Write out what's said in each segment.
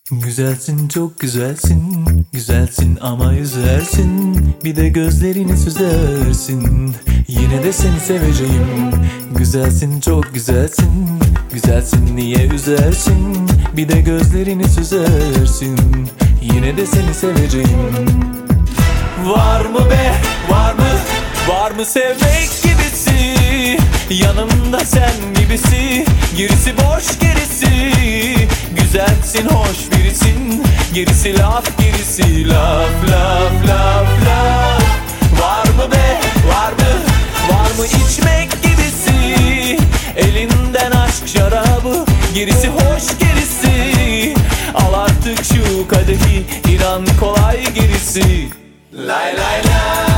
Güzelsin, çok güzelsin, güzelsin ama üzersin. Bir de gözlerini süzersin, yine de seni seveceğim. Güzelsin, çok güzelsin, güzelsin, niye üzersin? Bir de gözlerini süzersin, yine de seni seveceğim. Var mı be, var mı, var mı sevmek gibisi? Yanımda sen gibisi, gerisi boş gerisi. Güzelsin, hoş birisin, gerisi laf, gerisi laf, laf, laf, laf. Var mı be, var mı, var mı içmek gibisi? Elinden aşk şarabı, gerisi hoş gerisi. Al artık şu kadehi, inan kolay gerisi. Lay lay lay.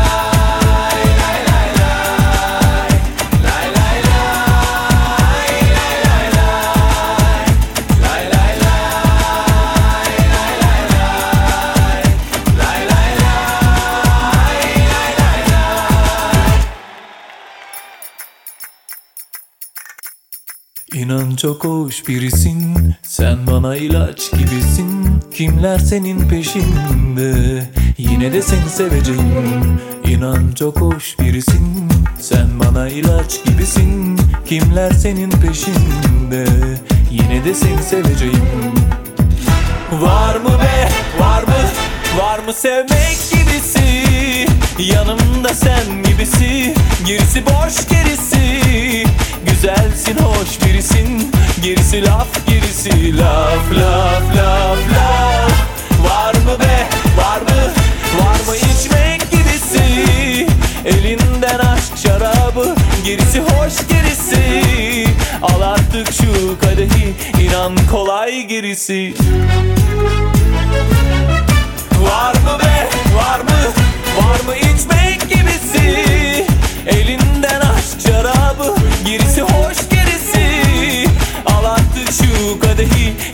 İnan çok hoş birisin, sen bana ilaç gibisin. Kimler senin peşinde, yine de seni seveceğim. İnan çok hoş birisin, sen bana ilaç gibisin. Kimler senin peşinde, yine de seni seveceğim. Var mı be, var mı, var mı sevmek gibisi? Yanımda sen gibisi, gerisi boş gerisi. Güzelsin, hoş birisin, gerisi laf, gerisi laf, laf, laf, laf. Var mı be, var mı, var mı içmek gibisi? Elinden aşk şarabı, gerisi hoş gerisi. Al artık şu kadehi, inan kolay gerisi. Var mı be, var mı, var mı içmek gibisi? Elinden aşk şarabı, gerisi hoş gerisi. Al artık şu kadehi,